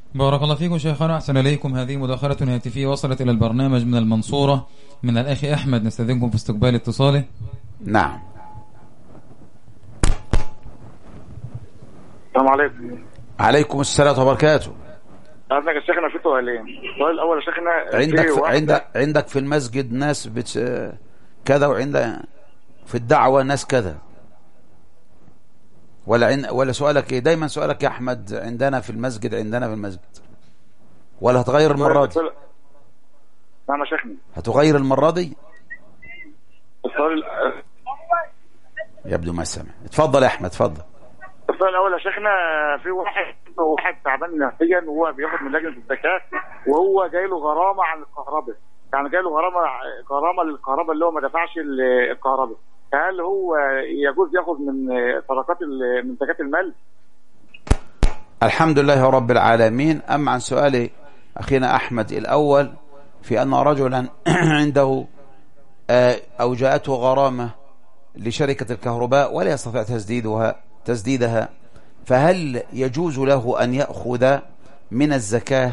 بارك الله فيكم شيخنا، أحسن إليكم. هذه مداخلة هاتفية وصلت إلى البرنامج من المنصورة من الأخ أحمد، نستأذنكم في استقبال اتصاله. نعم. السلام عليكم. عليكم السلام وبركاته. عندك يا شيخنا في سؤالين. السؤال الأول يا شيخنا، عندك في المسجد ناس كذا، وعند في الدعوة ناس كذا، ولا سؤالك ايه؟ دايما سؤالك يا احمد عندنا في المسجد، ولا هتغير المرة دي؟ نعم يا شيخنا. هتغير المرة دي؟ السؤال يبدو ما سمع. اتفضل يا احمد، اتفضل. السؤال الأول يا شيخنا، في واحد تعبان نفسيا وهو بياخد من لجنة الزكاة، وهو جاي له غرامة عن الكهرباء، يعني جاي له غرامة للكهرباء اللي هو ما دفعش الكهرباء، فهل هو يجوز ياخد من صدقات من زكاة المال؟ الحمد لله رب العالمين. أما عن سؤال أخينا أحمد الأول في أن رجلا عنده أو جاءته غرامة لشركة الكهرباء ولا يستطيع تسديدها، فهل يجوز له أن يأخذ من الزكاة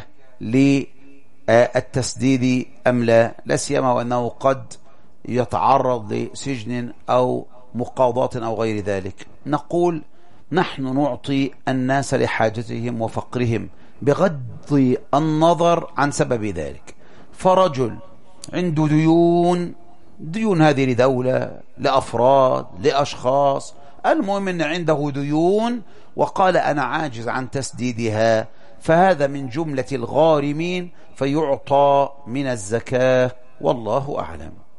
للتسديد أم لا؟ لا سيما وأنه قد يتعرض لسجن أو مقاضاة أو غير ذلك. نقول نحن نعطي الناس لحاجتهم وفقرهم بغض النظر عن سبب ذلك. فرجل عنده ديون هذه لدولة، لأفراد، لأشخاص، المهم أن عنده ديون وقال أنا عاجز عن تسديدها، فهذا من جملة الغارمين فيعطى من الزكاة، والله أعلم.